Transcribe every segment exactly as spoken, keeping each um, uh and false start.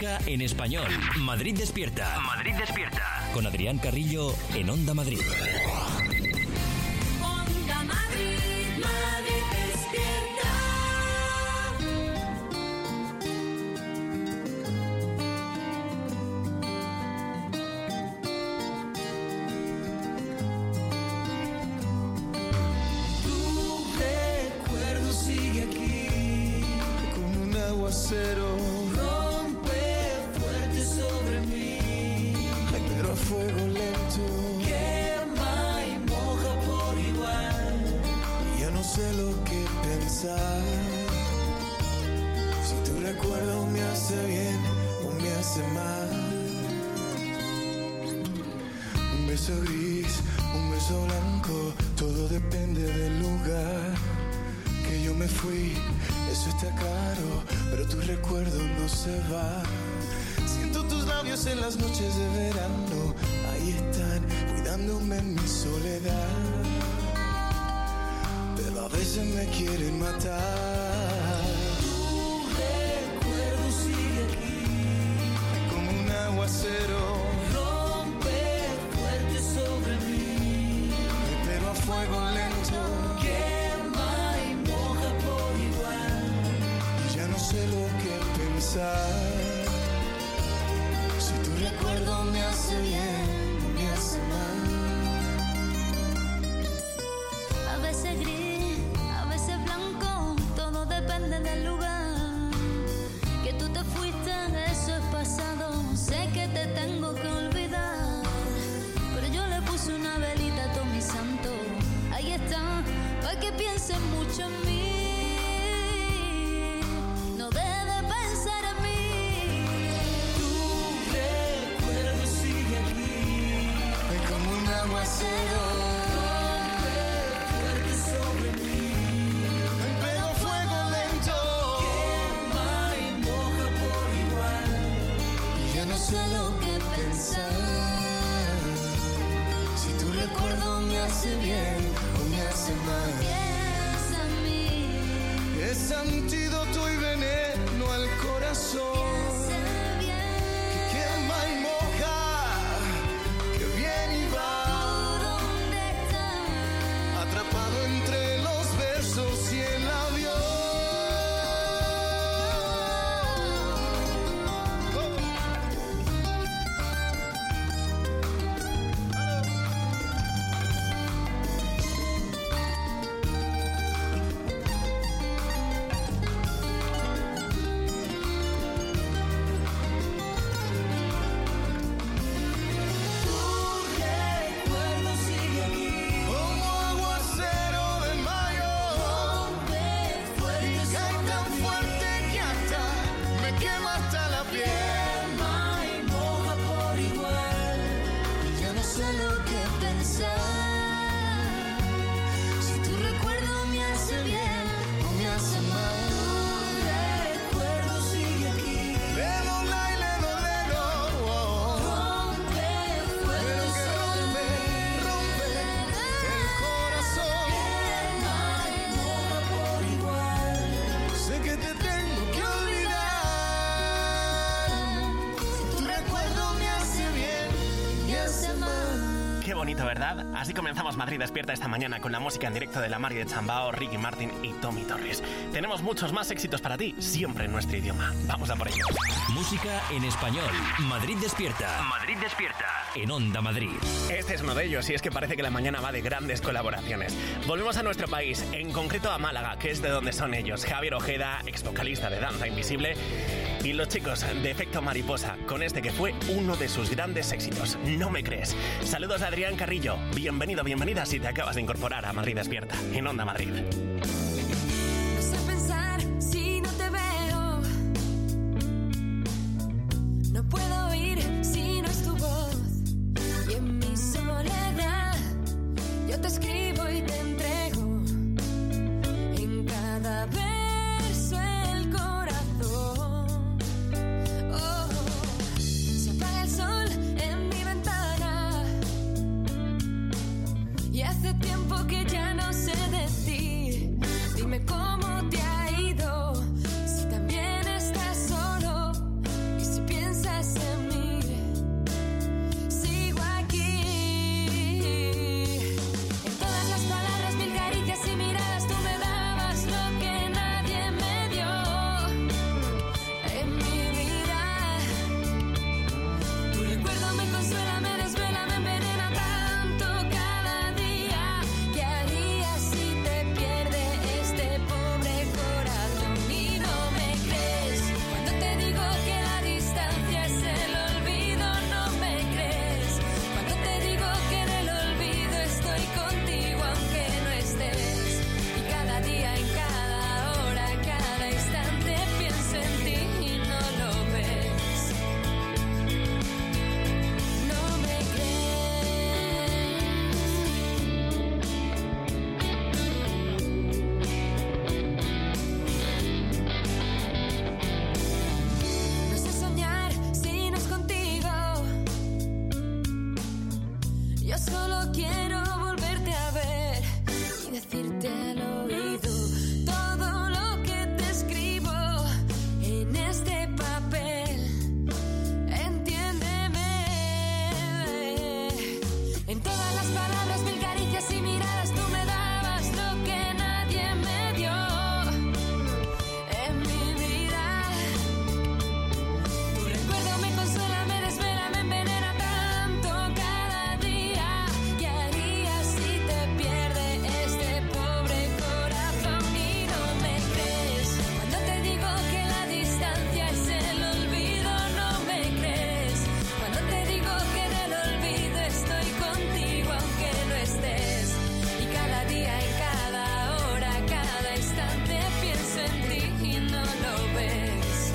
Música en español. Madrid despierta. Madrid despierta. Con Adrián Carrillo en Onda Madrid. Onda Madrid, Madrid despierta. Tu recuerdo sigue aquí como un aguacero. A fuego lento, quema y moja por igual. Y ya no sé lo que pensar. Si tu recuerdo me hace bien o me hace mal. Un beso gris, un beso blanco, todo depende del lugar que yo me fui. Eso está caro, pero tu recuerdo no se va. Tus labios en las noches de verano, ahí están, cuidándome en mi soledad. Pero a veces me quieren matar. Tu recuerdo sigue aquí como un aguacero. Rompe fuerte sobre mí, pero a fuego lento. Quema y moja por igual. Y ya no sé lo que pensar. Tu recuerdo me hace bien, me hace mal. A veces gris, a veces blanco, todo depende del lugar. Que tú te fuiste, eso es pasado. Sé que te tengo que olvidar, pero yo le puse una velita a todo mi santo. Ahí está, para que pienses mucho en mí. No debe pensar en mí. Aguacero, fuerte sobre mí, pero fuego lento, quema y moja por igual. Y ya no sé lo que pensar. Si tu recuerdo me hace bien o me hace mal. Piensa en mí. Es antídoto y veneno al corazón. Que quema y moja, que viene y va. Atrapado entre los versos y el avión. Oh. ¿Verdad? Así comenzamos Madrid despierta esta mañana con la música en directo de La Mari de Chambao, Ricky Martin y Tommy Torres. Tenemos muchos más éxitos para ti, siempre en nuestro idioma. Vamos a por ellos. Música en español. Madrid despierta. Madrid despierta. En Onda Madrid. Este es uno de ellos y es que parece que la mañana va de grandes colaboraciones. Volvemos a nuestro país, en concreto a Málaga, que es de donde son ellos. Javier Ojeda, ex vocalista de Danza Invisible, y los chicos de Efecto Mariposa, con este que fue uno de sus grandes éxitos, No me crees. Saludos a Adrián Carrillo. Bienvenido, bienvenida si te acabas de incorporar a Madrid despierta, en Onda Madrid. No sé pensar si no te veo. No puedo oír si no es tu voz. Y en mi soledad yo te escribo y te entrego en cada verso el corazón. Oh, se apaga el sol en mi ventana y hace tiempo que ya no sé de ti. Dime cómo te ha ido, si también estás solo y si piensas Solo quiero volverte a ver y decirte al oído todo lo que te escribo en este papel. Entiéndeme. En todas las palabras, mil caricias y miradas, tú me dabas lo que nadie me dio en mi vida. Tu recuerdo me consuela, me desvela, me envenena tanto cada día. ¿Qué harías si te pierde este pobre corazón y no me crees? Cuando te digo que la distancia es el olvido, no me crees. Cuando te digo que en el olvido estoy contigo aunque no estés. Y cada día, en cada hora, cada instante pienso en ti y no lo ves.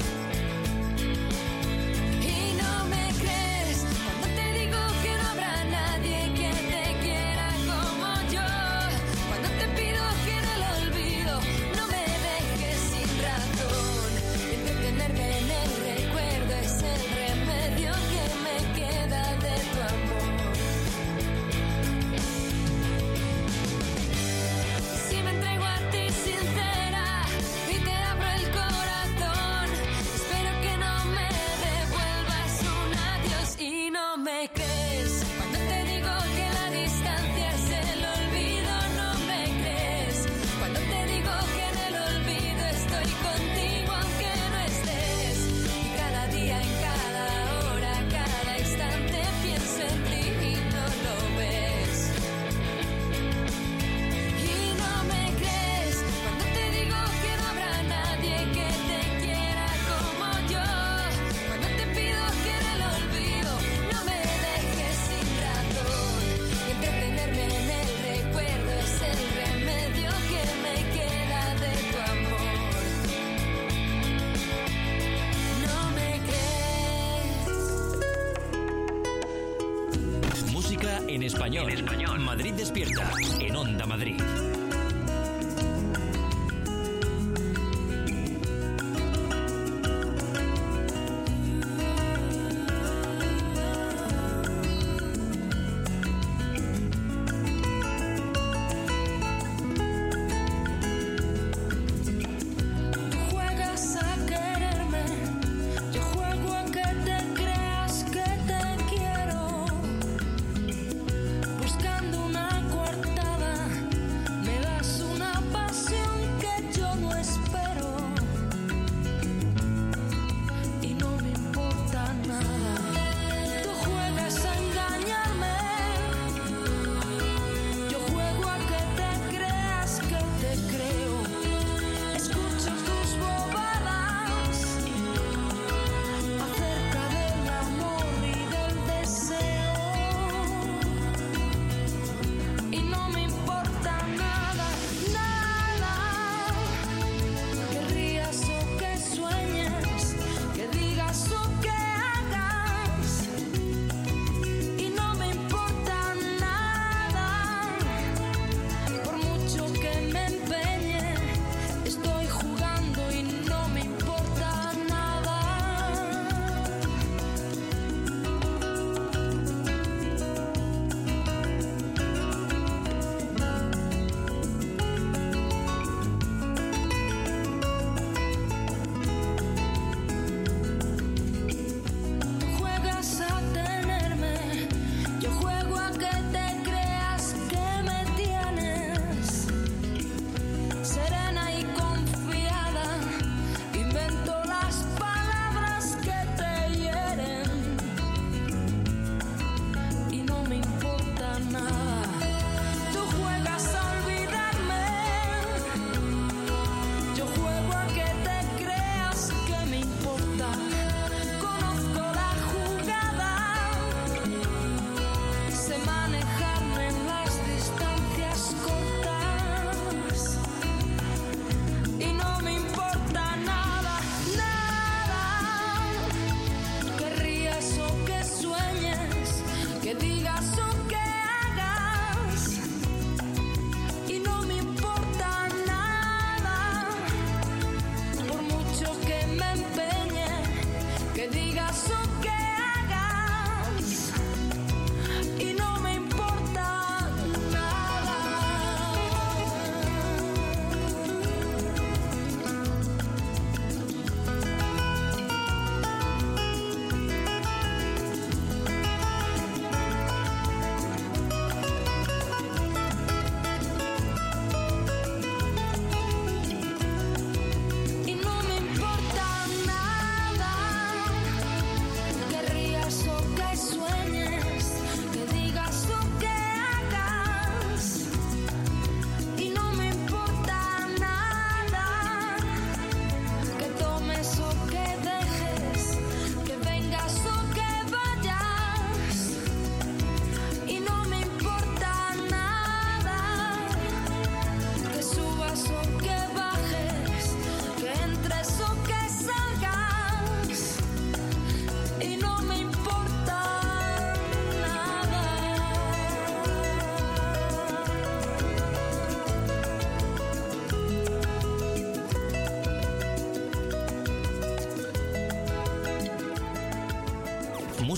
Y no me crees cuando te digo que no habrá nadie que te quiera como yo. Cuando te pido que en el olvido no me dejes sin razón. Entretenerme en el recuerdo es el remedio que me queda de tu amor. Si me entrego a ti sincera y te abro el corazón, espero que no me devuelvas un adiós y no me crees. Cuando te digo que la distancia es el olvido, no me crees. Cuando te digo que en el olvido estoy contigo aunque no estés. Y cada día, en cada hora, cada instante pienso en ti y no lo ves. Y no me crees cuando te digo que no habrá nadie que te quiera como yo. Cuando te pido que en el olvido no me dejes sin razón. Y entretenerme en el recuerdo es el remedio que me queda de tu amor. No me crees. Música en español. En español. Madrid Despierta. En Onda Madrid. Juegas a quererme, yo juego a que te creas que te quiero. Buscando una coartada, me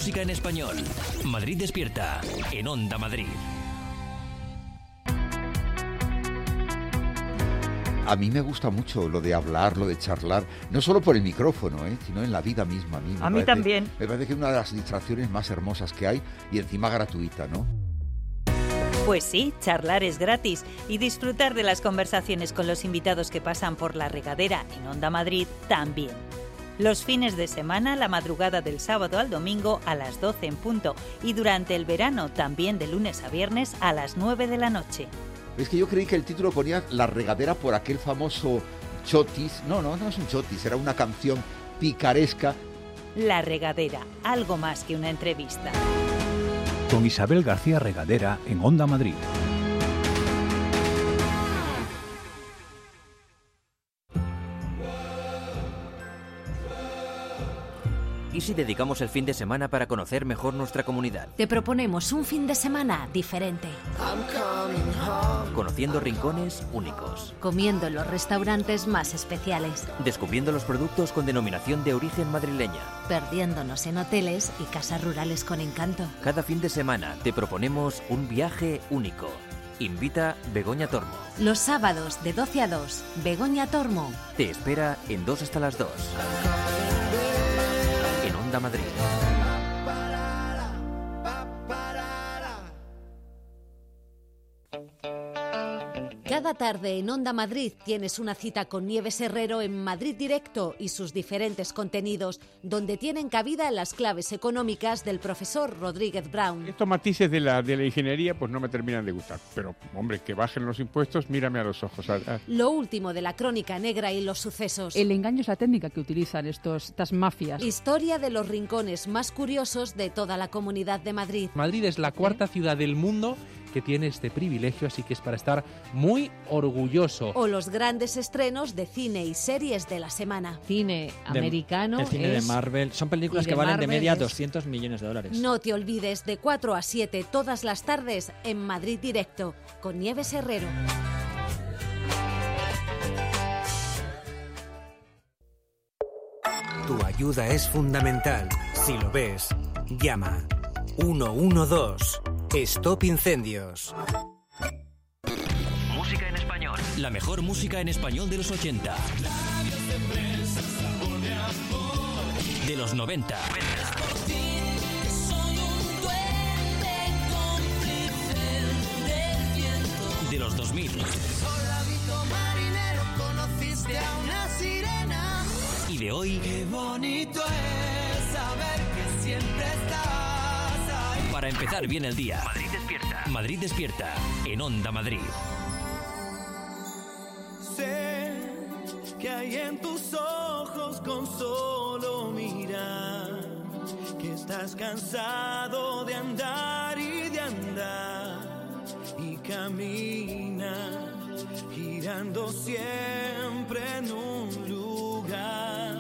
música en español. Madrid Despierta, en Onda Madrid. A mí me gusta mucho lo de hablar, lo de charlar, no solo por el micrófono, ¿eh? sino en la vida misma. A mí, me a parece, mí también. Me parece que es una de las distracciones más hermosas que hay y encima gratuita, ¿no? Pues sí, charlar es gratis y disfrutar de las conversaciones con los invitados que pasan por La Regadera en Onda Madrid también. Los fines de semana, la madrugada del sábado al domingo a las doce en punto y durante el verano también de lunes a viernes a las nueve de la noche. Es que yo creí que el título ponía La Regadera por aquel famoso chotis. No, no, no es un chotis, era una canción picaresca. La Regadera, algo más que una entrevista. Con Isabel García Regadera en Onda Madrid. ¿Y si dedicamos el fin de semana para conocer mejor nuestra comunidad? Te proponemos un fin de semana diferente. Conociendo rincones únicos. Comiendo en los restaurantes más especiales. Descubriendo los productos con denominación de origen madrileña. Perdiéndonos en hoteles y casas rurales con encanto. Cada fin de semana te proponemos un viaje único. Invita Begoña Tormo. Los sábados de doce a dos, Begoña Tormo. Te espera en dos hasta las dos. Onda Madrid. Cada tarde en Onda Madrid tienes una cita con Nieves Herrero en Madrid Directo y sus diferentes contenidos, donde tienen cabida las claves económicas del profesor Rodríguez Brown. Estos matices de la, de la ingeniería pues no me terminan de gustar, pero hombre, que bajen los impuestos, mírame a los ojos. Lo último de la crónica negra y los sucesos. El engaño es la técnica que utilizan estos, estas mafias. Historia de los rincones más curiosos de toda la Comunidad de Madrid. Madrid es la cuarta ciudad del mundo que tiene este privilegio, así que es para estar muy orgulloso. O los grandes estrenos de cine y series de la semana. Cine americano. El cine es... de Marvel. Son películas que valen de media doscientos millones de dólares. No te olvides, de cuatro a siete todas las tardes en Madrid Directo, con Nieves Herrero. Tu ayuda es fundamental. Si lo ves, llama. uno uno dos. Stop Incendios. Música en español. La mejor música en español de los ochenta. De los noventa. De los dos mil. Y de hoy. Qué bonito es saber que siempre estás. Para empezar bien el día. Madrid Despierta. Madrid Despierta. En Onda Madrid. Sé que hay en tus ojos con solo mirar que estás cansado de andar y de andar y camina girando siempre en un lugar.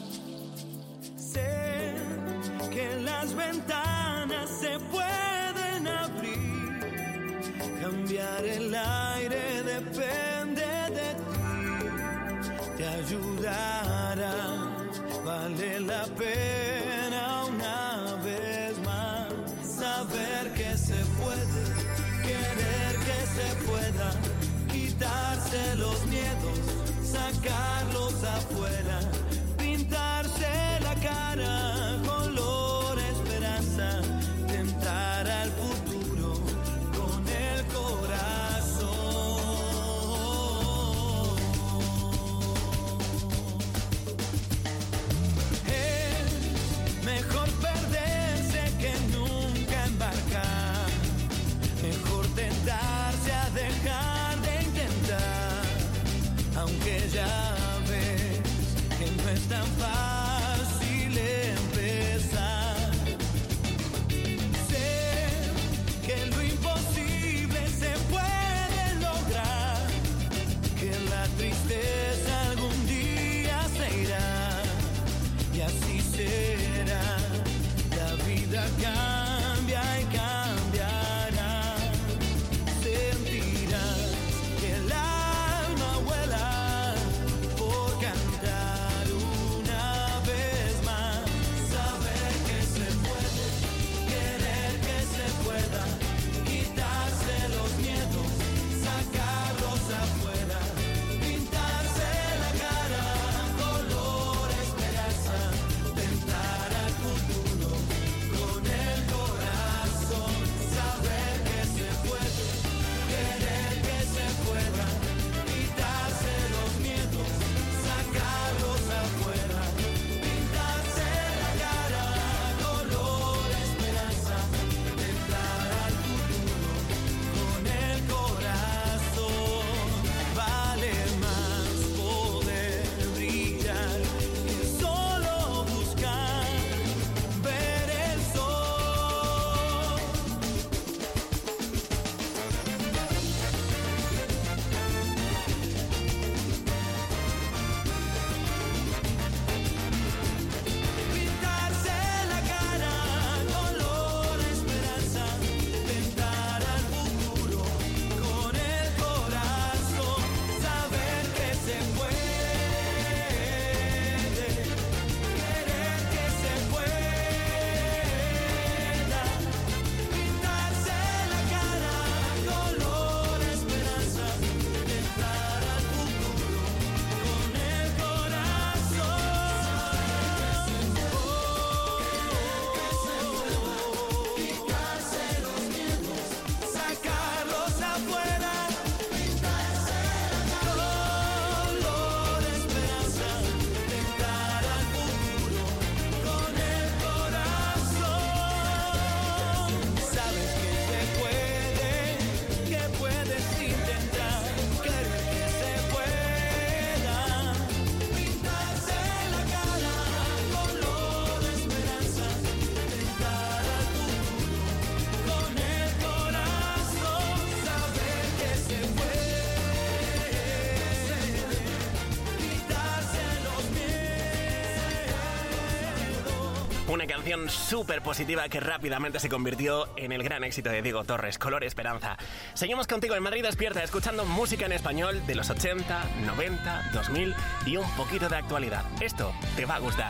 Sé que las ventanas se pueden abrir, cambiar el aire depende de ti, te ayudará, vale la pena una vez más, saber que se puede, querer que se pueda, quitarse los miedos, sacarlos afuera, pintarse la cara. Tentar al futuro con el corazón. Es mejor perderse que nunca embarcar. Mejor tentarse a dejar de intentar. Aunque ya ves que Una canción súper positiva que rápidamente se convirtió en el gran éxito de Diego Torres, Color Esperanza. Seguimos contigo en Madrid Despierta, escuchando música en español de los ochenta, noventa, dos mil y un poquito de actualidad. Esto te va a gustar.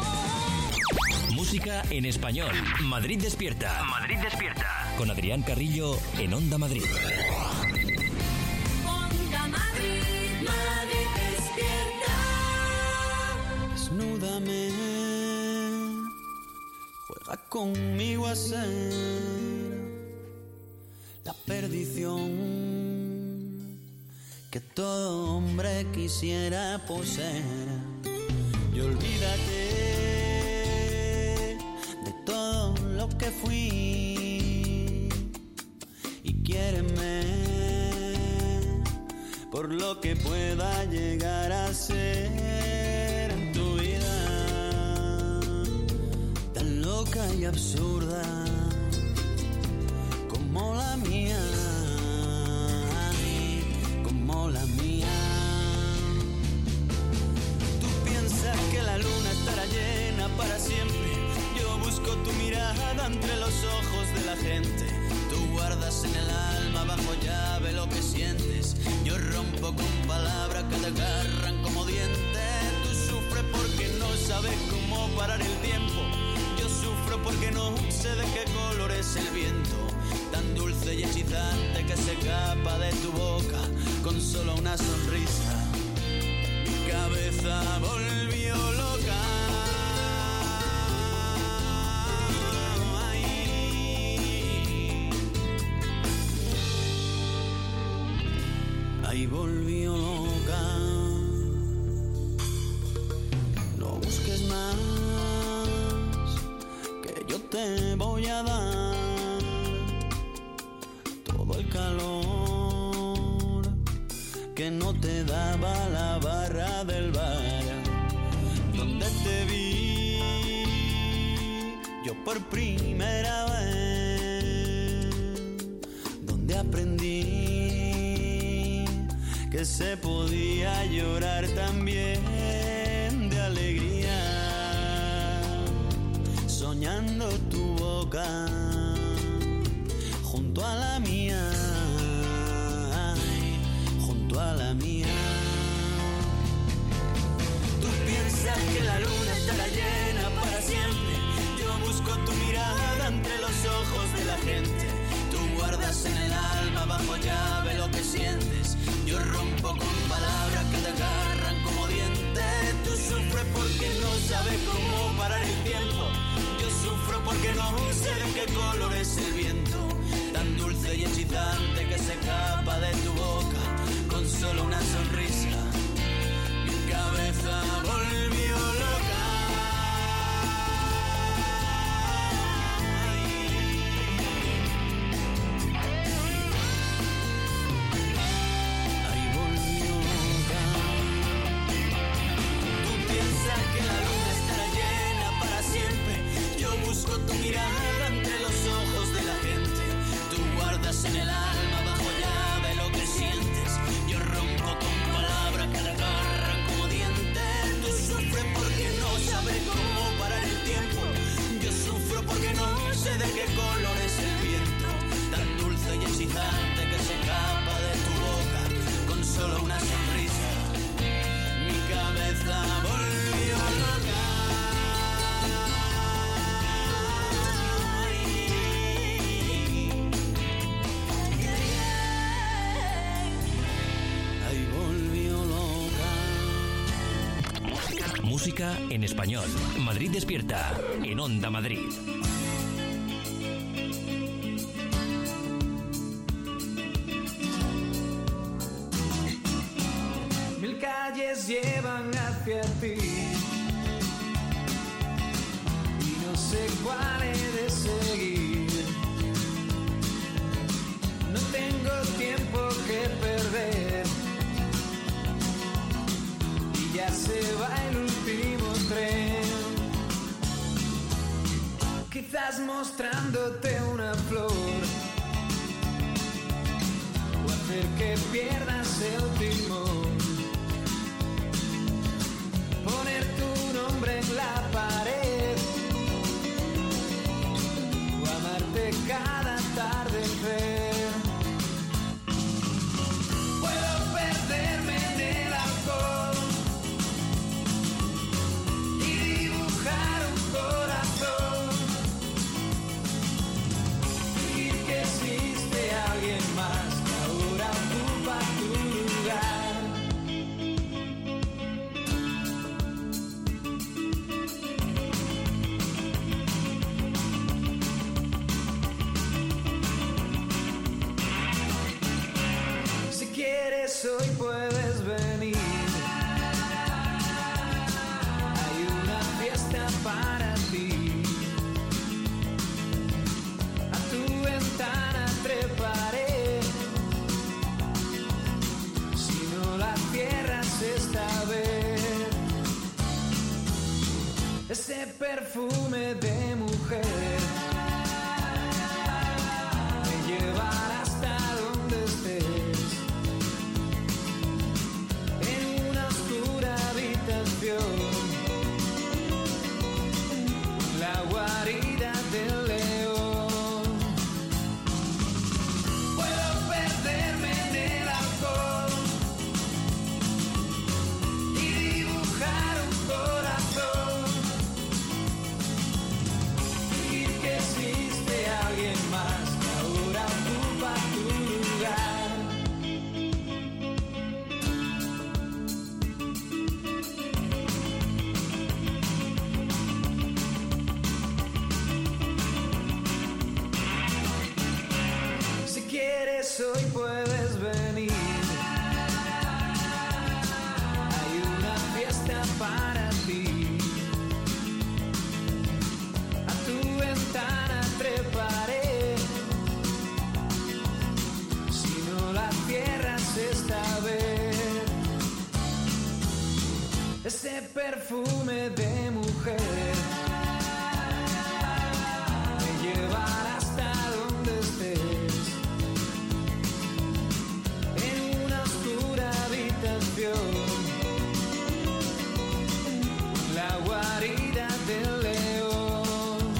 Música en español. Madrid Despierta. Madrid Despierta. Con Adrián Carrillo en Onda Madrid. Onda Madrid, Madrid Despierta. Desnúdame, juega conmigo a ser la perdición que todo hombre quisiera poseer. Y olvídate de todo lo que fui y quiéreme por lo que pueda llegar a ser en tu vida, tan loca y absurda como la mía, como la mía. Tú piensas que la luna estará llena para siempre. Yo busco tu mirada entre los ojos de la gente. Tú guardas en el alma bajo llave lo que sientes. Yo rompo con palabras que te agarran como dientes. Tú sufres porque no sabes cómo parar el tiempo. Yo sufro porque no sé de qué color es el viento, tan dulce y hechizante que se escapa de tu boca con solo una sonrisa. Mi cabeza volvió loca. Ahí volvió loca. No busques más, que yo te voy a dar todo el calor que no te daba la barra del bar donde te vi yo por primera vez, donde aprendí que se podía llorar también de alegría, soñando tu boca junto a la mía, junto a la mía. Tú piensas que la luna estará llena para siempre. Yo busco tu mirada entre los ojos de la gente. Tú guardas en el alma bajo llave lo que sientes. Yo rompo con palabras que te agarran como dientes. Tú sufres porque no sabes cómo parar el tiempo. Yo sufro porque no sé de qué color es el viento, tan dulce y hechizante que se escapa de tu boca con solo una sonrisa. Mi cabeza volvió loca. Busco tu mirada entre los ojos de la gente. Tú guardas en el alma bajo llave lo que sientes. Yo rompo con palabras que te agarran como dientes. Tú sufres porque no sabes cómo parar el tiempo. Yo sufro porque no sé de qué color es el viento, tan dulce y excitante que se escapa de tu boca con solo una sonrisa. Mi cabeza volvió loca. Música en español. Madrid Despierta en Onda Madrid. Mil calles llevan hacia ti y no sé cuál he de seguir. No tengo tiempo que perder y ya se va el último tren. Quizás mostrándote una flor o hacer que pierdas el timón. Poner tu nombre en la pared ese perfume de mujer me llevará hasta donde estés, en una oscura habitación, la guarida del león. Puedo perderme en el alcohol y dibujar un corazón, fingir que existe alguien más que ahora ocupa tu lugar. Si quieres hoy puedes venir, hay una fiesta para ti. A tu ventana treparé, si no la cierras esta vez, ese perfume de mujer me llevará hasta donde estés, en una oscura habitación, la guarida del león.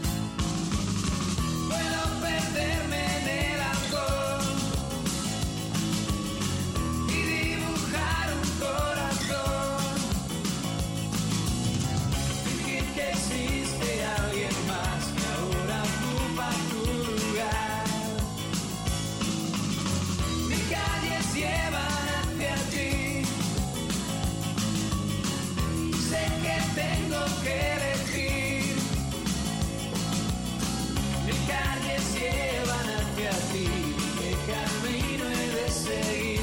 Puedo perderme en el alcohol y dibujar un corazón, fingir que existe alguien más que ahora ocupa tu lugar. Mis calles llevan hacia ti, sé que tengo que elegir. Mis calles llevan hacia ti, ¿qué camino he de seguir?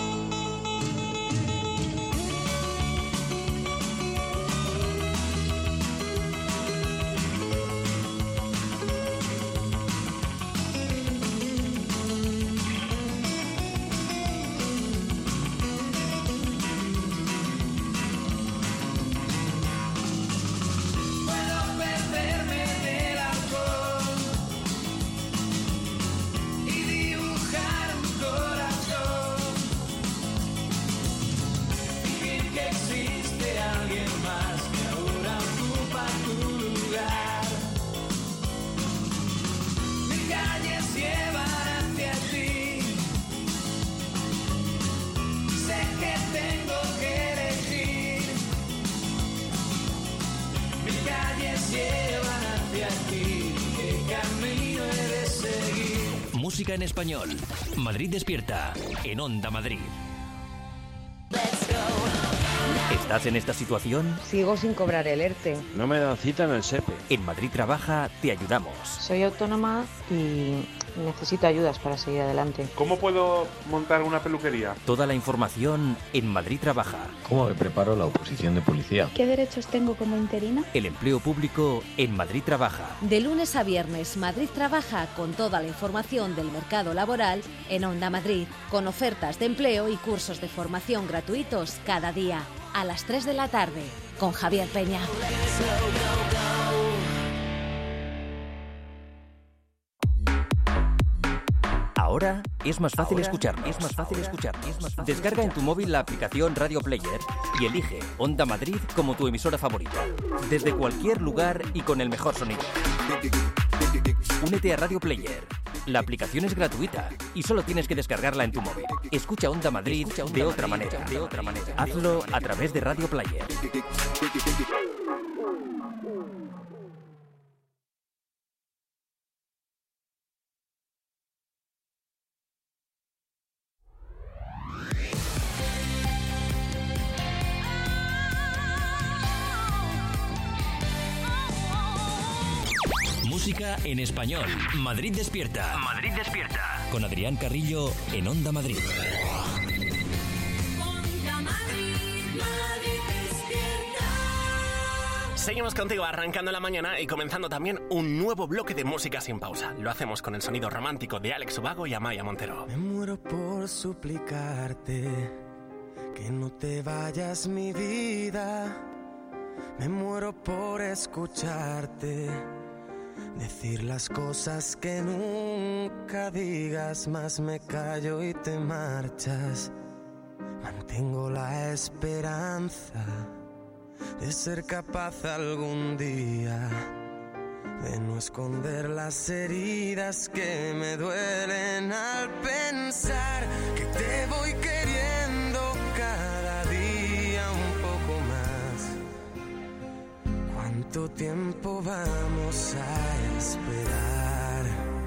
Puedo perderme en el alcohol y dibujar un corazón, fingir que existe alguien más que ahora ocupa tu lugar. Mis calles llevan hacia ti, sé que tengo que elegir. Mis calles llevan hacia ti, ¿qué camino he de seguir? Música en español. Madrid despierta. En Onda Madrid. ¿Estás en esta situación? Sigo sin cobrar el ERTE. No me dan cita en el SEPE. En Madrid Trabaja te ayudamos. Soy autónoma y necesito ayudas para seguir adelante. ¿Cómo puedo montar una peluquería? Toda la información en Madrid Trabaja. ¿Cómo me preparo la oposición de policía? ¿Qué derechos tengo como interina? El empleo público en Madrid Trabaja. De lunes a viernes, Madrid Trabaja con toda la información del mercado laboral en Onda Madrid, con ofertas de empleo y cursos de formación gratuitos cada día, a las tres de la tarde, con Javier Peña. Ahora es más fácil escucharnos. Es más fácil escucharnos. Descarga en tu móvil la aplicación Radio Player y elige Onda Madrid como tu emisora favorita. Desde cualquier lugar y con el mejor sonido. Únete a Radio Player. La aplicación es gratuita y solo tienes que descargarla en tu móvil. Escucha Onda Madrid de otra manera. De otra manera. Hazlo a través de Radio Player. Música en español. Madrid despierta. Madrid despierta. Con Adrián Carrillo en Onda Madrid. Onda Madrid, Madrid despierta. Seguimos contigo arrancando la mañana y comenzando también un nuevo bloque de música sin pausa. Lo hacemos con el sonido romántico de Alex Ubago y Amaya Montero. Me muero por suplicarte que no te vayas, mi vida. Me muero por escucharte decir las cosas que nunca digas, más me callo y te marchas. Mantengo la esperanza de ser capaz algún día de no esconder las heridas que me duelen al pensar que te voy queriendo cada día un poco más. ¿Cuánto tiempo vamos a esperar?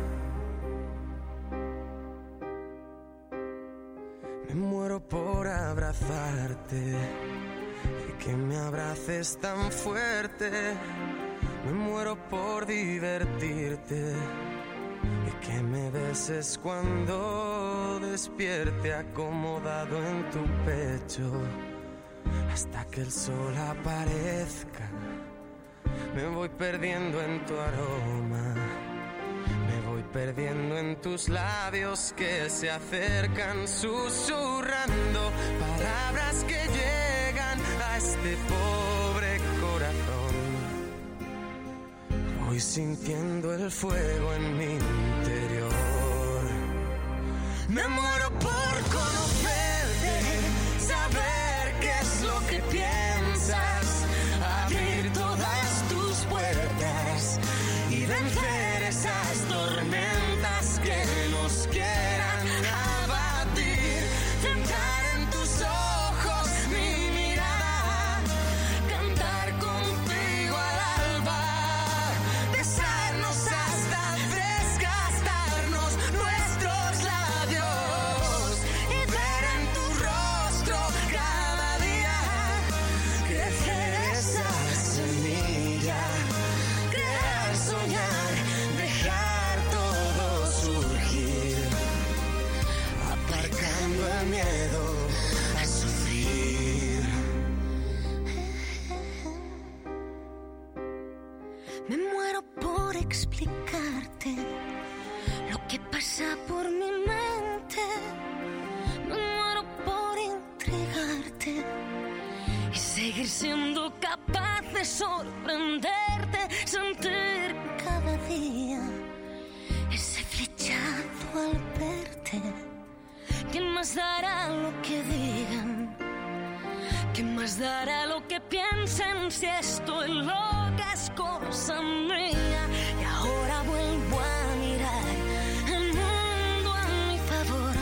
Me muero por abrazarte y que me abraces tan fuerte. Me muero por divertirte y que me beses cuando despierte acomodado en tu pecho hasta que el sol aparezca. Me voy perdiendo en tu aroma, me voy perdiendo en tus labios que se acercan susurrando palabras que llegan a este pobre corazón. Voy sintiendo el fuego en mi interior. Me muero por conocerte, saber qué es lo que piensas, abrir todas tus puertas y vencer esas tormentas que nos quieran abatir. Centrar en tus ojos mi mirada, cantar contigo al alba, besarnos hasta desgastarnos nuestros labios y ver en tu rostro cada día crecer esa semilla, crear, soñar, dejar todo surgir, aparcando el miedo a sufrir. Me muero por explicarte lo que pasa por mi mente. Me muero por intrigarte y seguir siendo capaz de sorprenderte, sentir cada día ese flechazo al verte. ¿Quién más dará lo que digan? ¿Quién más dará lo que piensen si estoy loca es cosa mía? Y ahora vuelvo a mirar el mundo a mi favor.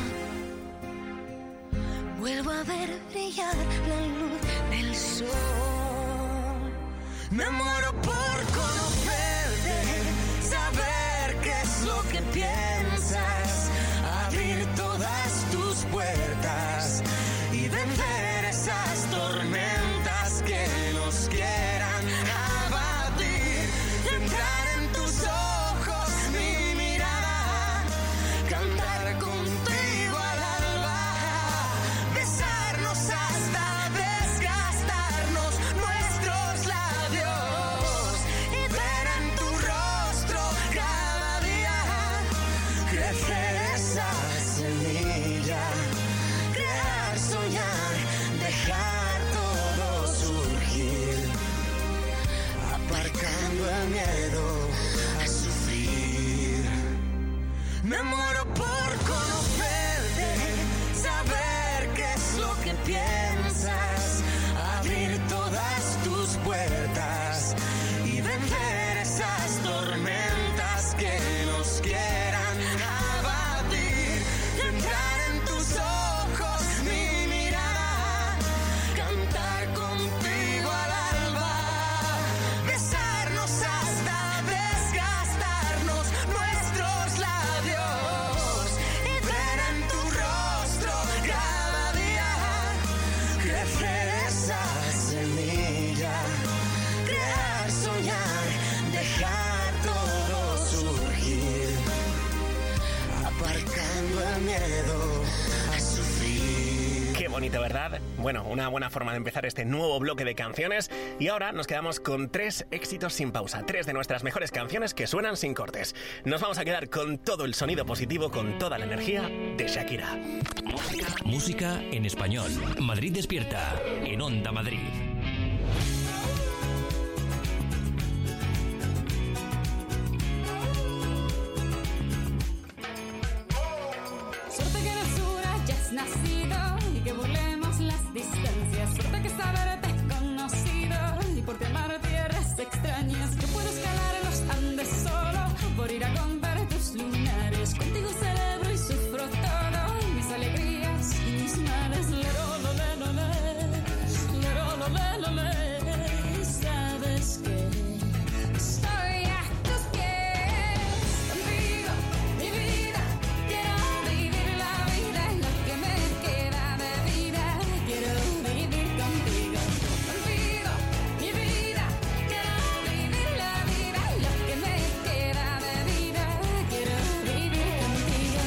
Vuelvo a ver brillar la luz del sol. Me muero por conocerte, saber qué es lo que piensas, abrir todas tus puertas y vencer esas tormentas que nos quieran abatir. Entrar en tus ojos mi mirada, cantar contigo al alba, besarnos hasta desgastarnos nuestros labios y ver en tu rostro cada día crecer esa semilla, crear, soñar, dejar todo surgir, aparcando el miedo a sufrir. Me muero por conocerte, saber qué es lo que piensas, abrir todas tus puertas y vencer esas tormentas que nos quieran abatir. Entrar en tus ojos mi mirada, cantar contigo al alba, besarnos hasta desgastarnos nuestros labios y ver en tu rostro cada día crecer esa semilla, crear, soñar, dejar todo surgir, aparcando el miedo a sufrir. Qué bonito, ¿verdad? Bueno, una buena forma de empezar este nuevo bloque de canciones. Y ahora nos quedamos con tres éxitos sin pausa, tres de nuestras mejores canciones que suenan sin cortes. Nos vamos a quedar con todo el sonido positivo, con toda la energía de Shakira. Música en español. Madrid despierta en Onda Madrid. hayamos nacido y que burlemos las distancias. Suerte que saberte es conocido y por ti amar tierras extrañas. Yo puedo escalar los Andes solo por ir a contar tus lunares. Contigo celebro y sufro todo, mis alegrías y mis males. Lero, lo, le, lo, le. Lero, lo, le, lo, le. Sabes que estoy a tus pies. Contigo, mi vida, quiero vivir la vida. Es lo que me queda de vida. Quiero vivir contigo. Contigo, mi vida, quiero vivir la vida. Es lo que me queda de vida. Quiero vivir contigo.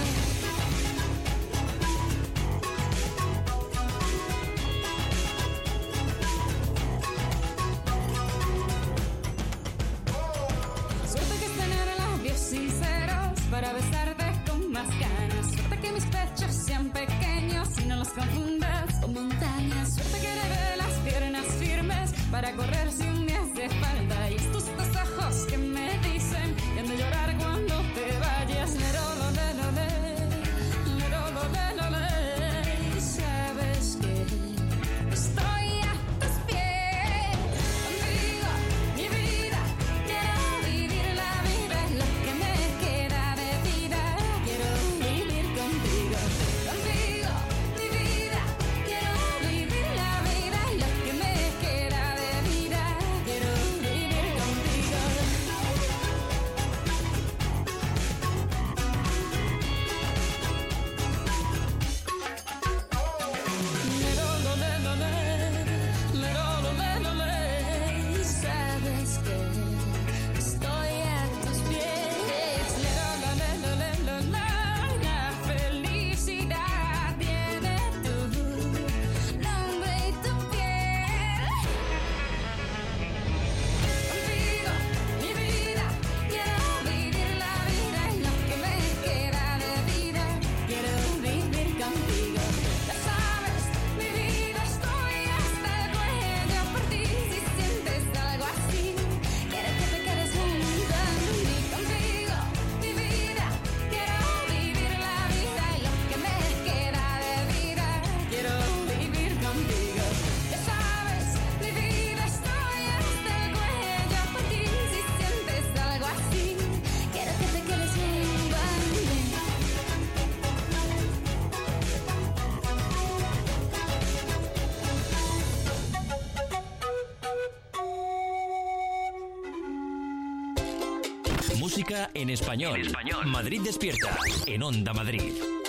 Suerte que es tener labios sinceros para besarte con más ganas. Suerte que mis pechos sean pequeños y no los confundas con montañas. Suerte que heredé las piernas firmes para correr si un día hace falta. Y estos dos ojos que me dicen que han de llorar cuando te vayas. Lero, lo, le, lo, le. Lero, lo, le, lo, le. Sabes que estoy a tus pies. Contigo, mi vida, quiero vivir la vida. Es lo que me queda de vida. Quiero vivir contigo. Contigo, mi vida, quiero vivir la vida. Es lo que me queda de vida. Quiero vivir contigo. Lero, lo, le, lo, le. Lero, lo, le, lo, le. Sabes que estoy a tus pies. Lero, lo, le, lo, le, lo, le. La felicidad tiene tu nombre y tu piel. Contigo, mi vida, quiero vivir la vida. Es lo que me queda de vida. Quiero vivir contigo. Ya sabes, mi vida, estoy hasta el cuello por ti. Si sientes algo así, quiero que te quedes junto a mí. Contigo, mi vida, quiero vivir la vida. Y lo que me queda de vida, quiero vivir contigo. Ya sabes, mi vida, estoy hasta el cuello por ti. Si sientes algo así, quiero que te quedes junto a mí. Música en español. En español. Madrid despierta en Onda Madrid.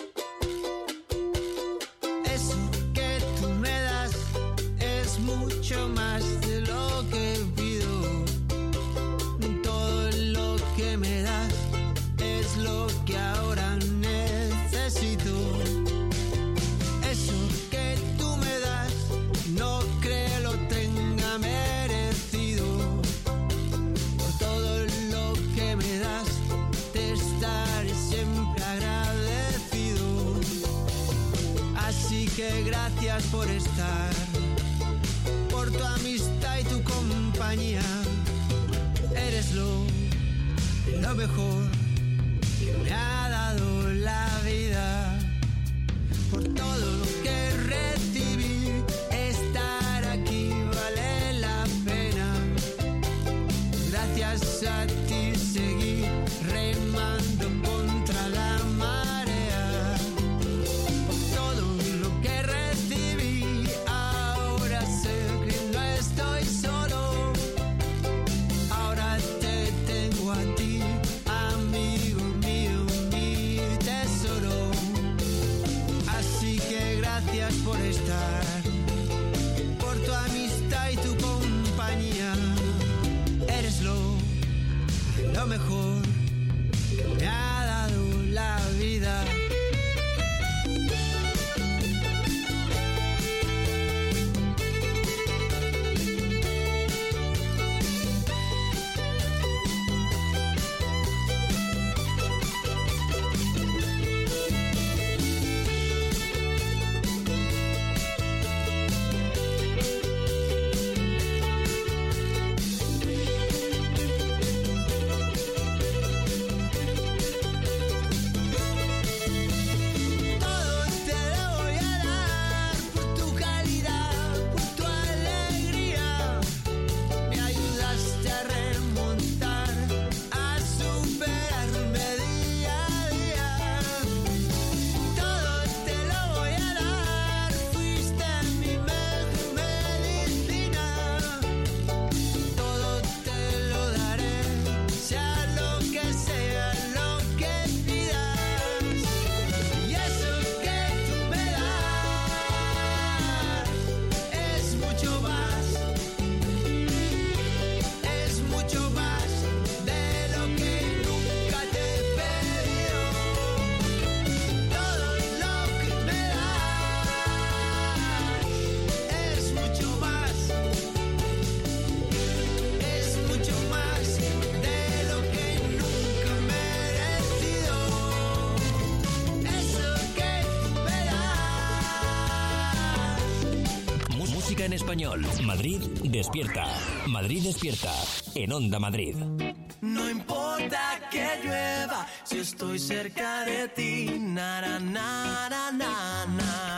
Eso que tú me das es mucho más de lo que pido. Todo lo que me das es lo que ahora necesito. Eso que tú me das no creo lo tenga merecido. Por todo lo que me das te estaré siempre agradecido. Así que gracias por estar, por tu amistad y tu compañía. Eres lo, lo mejor que me ha dado la vida. Por todo lo que recibí, estar aquí vale la pena. Gracias a ti seguí remando contra la marea. Por todo lo que recibí, ahora sé que no estoy solo. Ahora te tengo a ti, amigo mío, mi tesoro. Así que gracias por estar, por tu amistad y tu compañía. Eres lo, lo mejor que me ha dado la vida. Música en español. Madrid despierta. Madrid despierta. En Onda Madrid. No importa que llueva si estoy cerca de ti. Na, na, na, na, na, na.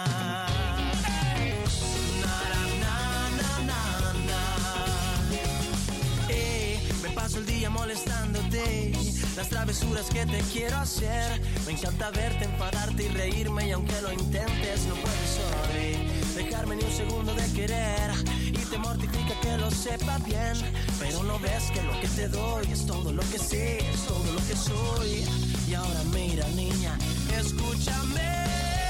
Paso el día molestándote, las travesuras que te quiero hacer. Me encanta verte, enfadarte y reírme, y aunque lo intentes no puedes hoy dejarme ni un segundo de querer. Y te mortifica que lo sepa bien, pero no ves que lo que te doy es todo lo que sé, es todo lo que soy. Y ahora mira, niña, escúchame.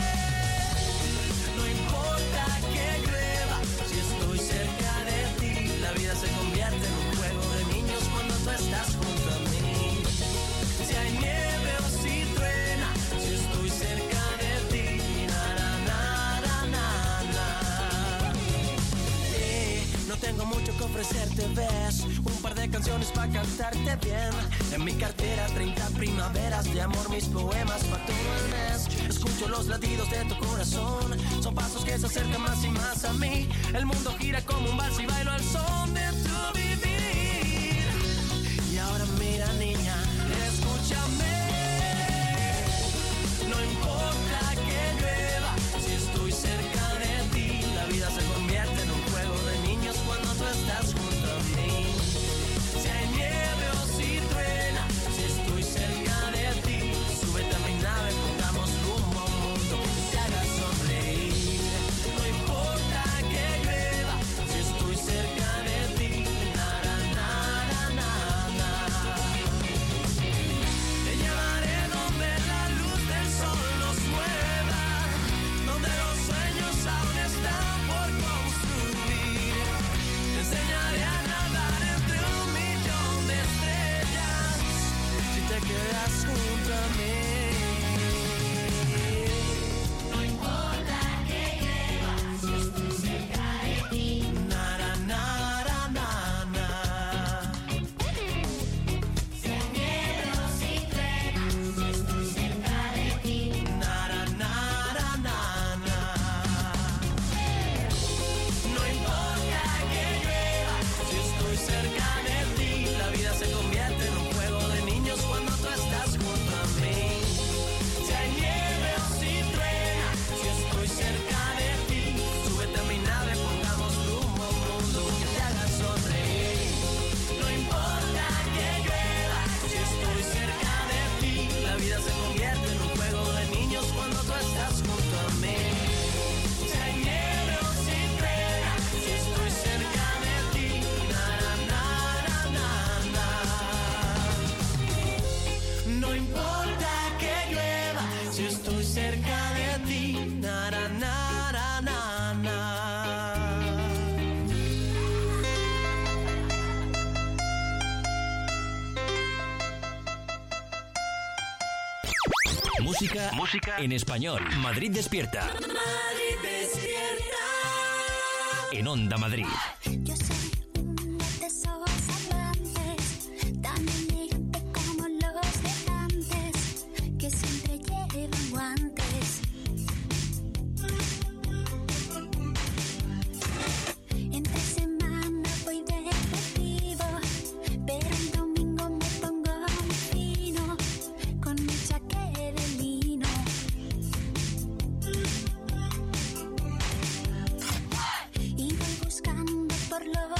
No importa que llueva si estoy cerca de ti. La vida se convierte en un juego de niños cuando tú estás junto a mí. Si hay nieve o si truena, si estoy cerca de ti. Na, na, na, na, na, na. Eh, no tengo mucho que ofrecerte, ves, un par de canciones para cantarte bien. En mi cartera treinta primaveras de amor, mis poemas para todo el mes. Escucho los latidos de tu corazón, son pasos que se acercan más y más a mí. El mundo gira como un vals y bailo al son de tu vivir. Y ahora mira, niña, escúchame. No importa que llueva si estoy cerca de ti. La vida se convierte en un juego de niños cuando tú estás junto a mí. Si hay nieve o si truena, si estoy cerca de ti. Súbete a mi nave, pongamos rumbo a un mundo que te haga sonreír. No importa que llueva si estoy cerca de ti. Na, na, na, na, na, na. Te llevaré donde la luz del sol nos mueva, donde los sueños aún están por construir. Te enseñaré a nadar entre un millón de estrellas si te quedas junto a mí. No importa que llueva si estoy cerca de ti. Na, na, na, na, na. Si hay nieve o si truena, si estoy cerca de ti. Na, na, na, na, na. No importa que llueva si estoy cerca de ti. La vida se convierte en un juego de niños cuando tú estás junto a mí. Si hay nieve o si truena, si estoy cerca de ti. Súbete a mi nave, pongamos rumbo a un mundo que te haga sonreír. No importa que llueva si estoy cerca de ti. La vida se convierte en un juego de niños cuando tú estás junto a mí. Si hay nieve o si truena, si estoy cerca de ti. Na, na, na, na, na. No importa que llueva si estoy cerca de ti. Na, na, na, na, na, na. Música, música en español. Madrid despierta. Madrid despierta. En Onda Madrid. Yo soy una de esos amantes tan humilde como los de antes, que siempre llevan guantes. Entre semana voy deportivo, pero el domingo me pongo muy fino con mi chaqué de lino. Y voy buscando por los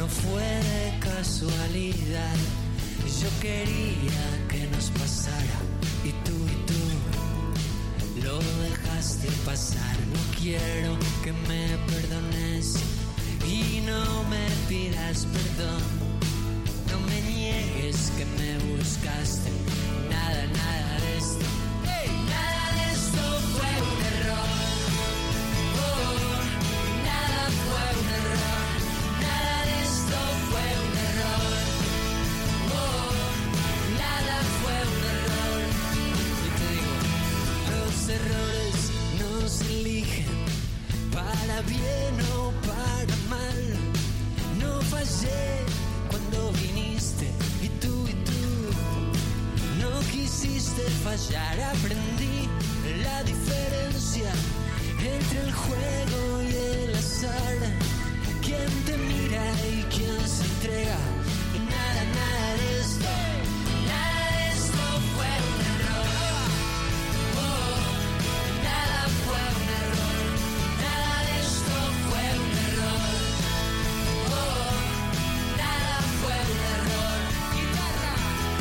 no fue de casualidad. Yo quería que nos pasara y tú y tú lo dejaste pasar. No quiero que me perdones y no me pidas perdón. No me niegues que me buscaste. Nada, nada de esto. Hey, nada de esto fue un error. Oh, nada fue un error. Nada de esto fue un error. Oh, nada fue un error. Y te digo, los errores no se eligen para bien o para mal. No fallé cuando viniste y tú y tú no quisiste fallar. Aprendí la diferencia entre el juego y el azar. Quién te mira y quién se entrega. Y nada, nada de esto, nada de esto fue un error. Oh, nada fue un error. Nada de esto fue un error. Oh, nada fue un error. Guitarra.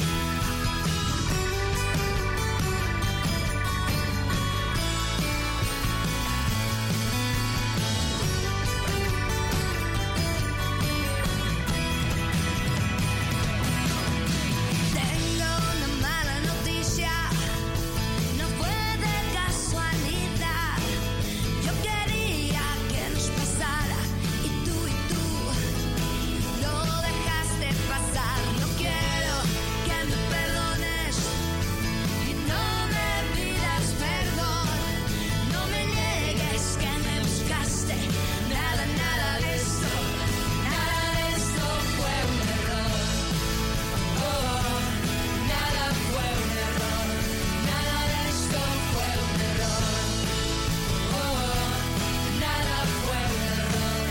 Tengo una mala noticia, no fue de casualidad. Yo quería que nos pasara y tú y tú lo dejaste pasar. No quiero que me perdones y no me pidas perdón. No me niegues que me buscaste. Nada, nada de esto, nada de esto fue un error. Oh, nada fue un error. Nada de esto fue un error. Oh, nada fue un error.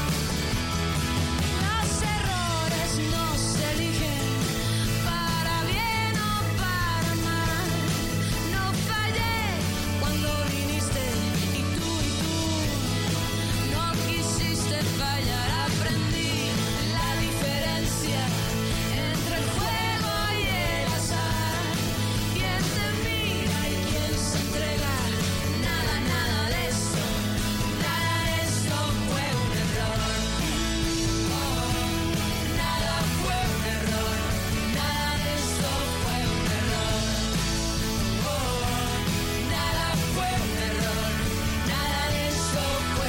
Los errores no se eligen para bien o para mal. No fallé cuando viniste y tú y tú no quisiste fallar. Aprendí la diferencia entre el juego y el azar. Quién te mira y quién se entrega. Nada, nada de esto, nada de esto fue un error. Oh, nada fue un error. Nada de esto fue un error. Oh, nada fue un error. Nada de esto fue.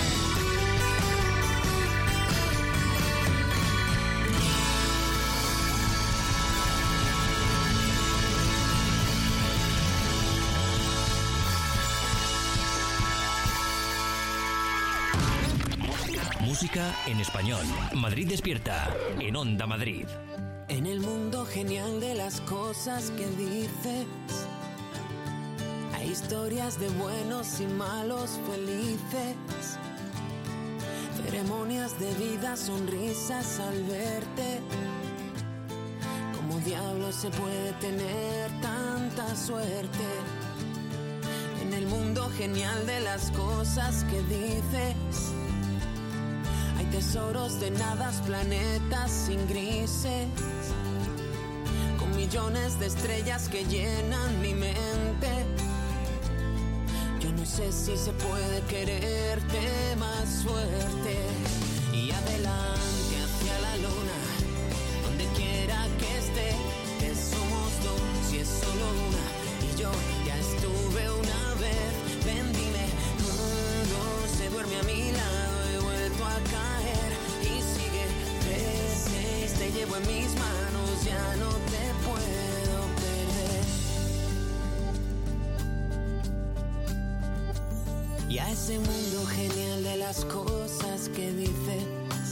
Música en español. Madrid despierta. En Onda Madrid. En el mundo genial de las cosas que dices, hay historias de buenos y malos felices, ceremonias de vida, sonrisas al verte. ¿Cómo diablos se puede tener tanta suerte? En el mundo genial de las cosas que dices, hay tesoros de nadas, planetas sin grises, con millones de estrellas que llenan mi mente. Yo no sé si se puede quererte más fuerte. Y adelante hacia la luna, donde quiera que esté, que somos dos y es solo una. Y yo ya estuve una vez, ven dime, todo se duerme a mi lado, he vuelto a caer y sigue, tres, seis, te llevo en mis manos, ya no te puedo perder. Y a ese mundo genial de las cosas que dices,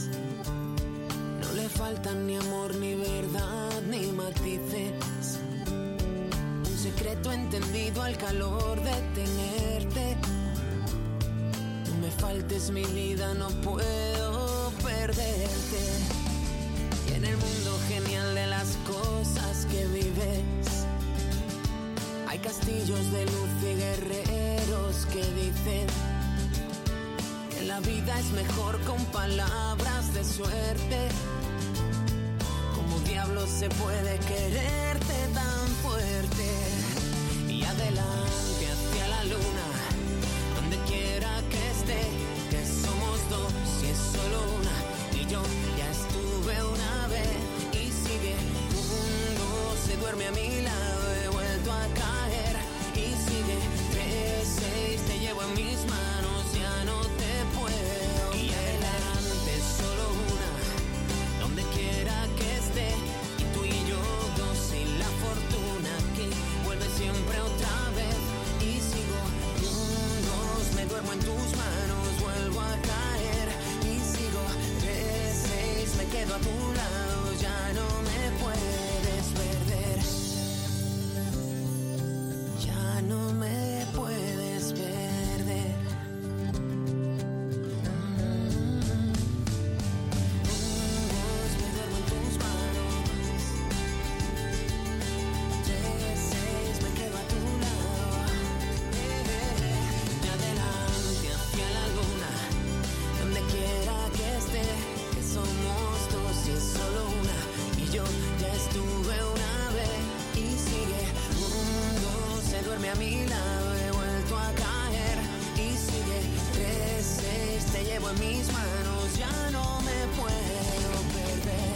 no le faltan ni amor, ni verdad, ni matices. Un secreto entendido al calor de tenerte. No me faltes mi vida, no puedo perderte. Y en el mundo genial de las cosas que vives, hay castillos de luz y guerreros que dicen que la vida es mejor con palabras de suerte. ¿Cómo diablos se puede quererte tan fuerte? Y adelante hacia la luna, donde quiera que esté, que somos dos y es solo una. Y yo ya estuve una vez y sigue. Uno se duerme a mi lado, he vuelto a caer y sigue. Tres, seis, te llevo en mis manos, ya no te puedo. Y adelante solo una, donde quiera que esté. Y tú y yo dos y la fortuna aquí vuelve siempre otra vez. Y sigo. Un, dos, me duermo en tus manos, vuelvo a caer y sigo. Tres, seis, me quedo a tu lado, ya no me puedes perder. Ya no me puedes perder. Dos, me duermo en tus manos. Tres, seis, me quedo a tu lado. Y adelante hacia la luna, donde quiera que esté, que somos dos y es solo una. Y yo ya estuve una vez y sigue. Un, dos, se duerme a mi lado, he vuelto a caer y sigue. Tres, seis, te llevo en mis manos, ya no me puedo perder.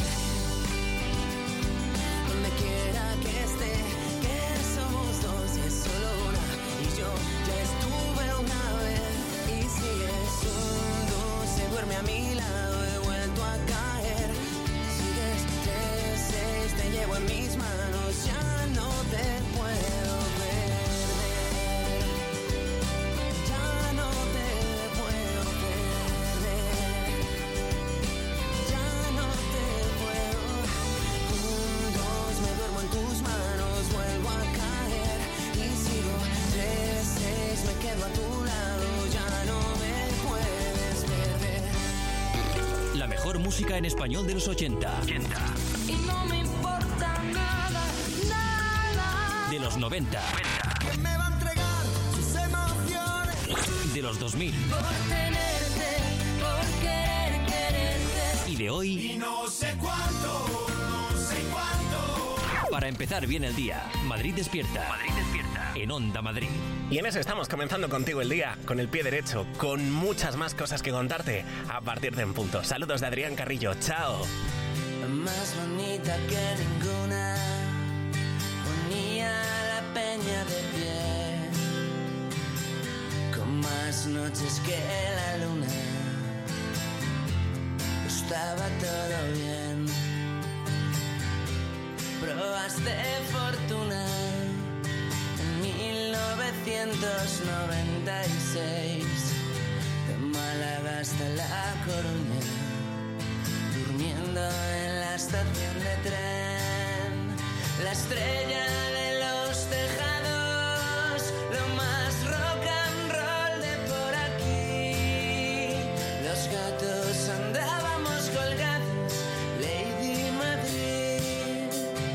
Donde quiera que esté, que somos dos y es solo una. Y yo ya estuve una vez y sigues. Un, dos, se duerme a mi lado, he vuelto a caer. Sigues. Tres, seis, te llevo en mis manos, ya no te puedo perder. Ya no te puedo perder. Ya no te puedo. Un, dos, me duermo en tus manos, vuelvo a caer y sigo. Tres, seis, me quedo a tu lado, ya no me puedes perder. La mejor música en español de los ochenta. Y no me importa nada, nada. De los noventa. ¿Quién me va a entregar sus emociones? De los dos mil. Por tenerte, por querer quererte. Y de hoy. Y no sé cuánto, no sé cuánto. Para empezar bien el día, Madrid despierta. Madrid despierta. En Onda Madrid. Y en eso estamos comenzando contigo el día, con el pie derecho, con muchas más cosas que contarte a partir de En Punto. Saludos de Adrián Carrillo, chao. Más bonita que ninguna, unía la peña de pie, con más noches que la luna, estaba todo bien. Probaste fortuna en mil novecientos noventa y seis, de Málaga hasta La Coruña, durmiendo en la estación de tren, la estrella de los tejados, lo más rock and roll de por aquí. Los gatos andábamos colgados, Lady Madrid,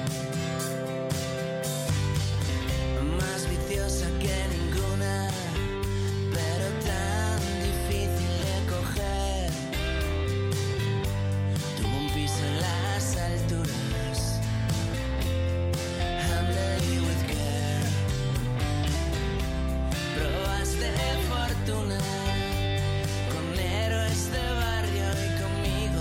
más viciosa que ninguna, pero tan difícil de coger. Tuvo un piso en las alturas, handle with care. Probaste fortuna con héroes de barrio y conmigo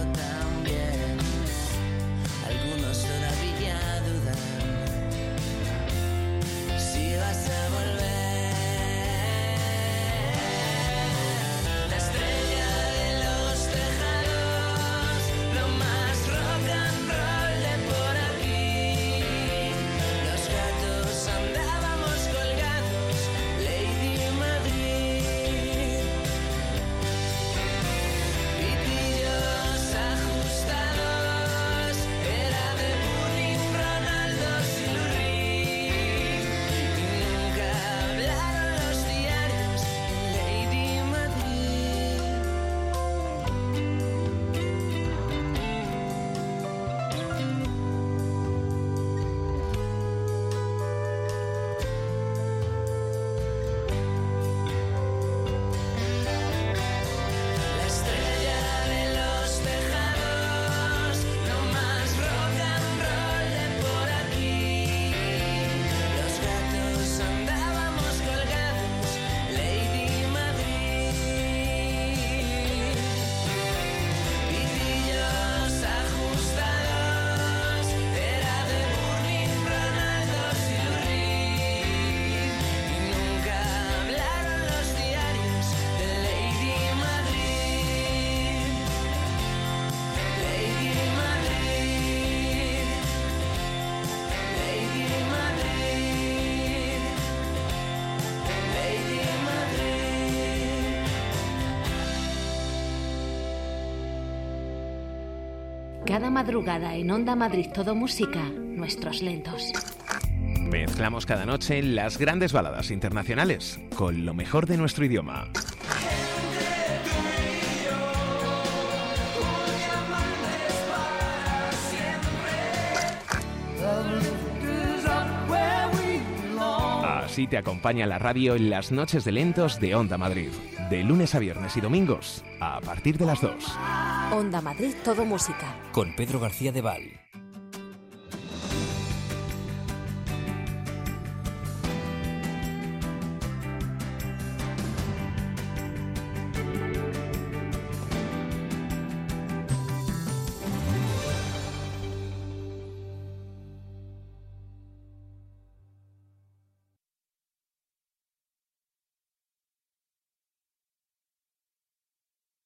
Cada madrugada en Onda Madrid Todo Música, nuestros lentos. Mezclamos cada noche las grandes baladas internacionales con lo mejor de nuestro idioma. Así te acompaña la radio en las noches de lentos de Onda Madrid, de lunes a viernes y domingos, a partir de las dos. Onda Madrid Todo Música. Con Pedro García de Val.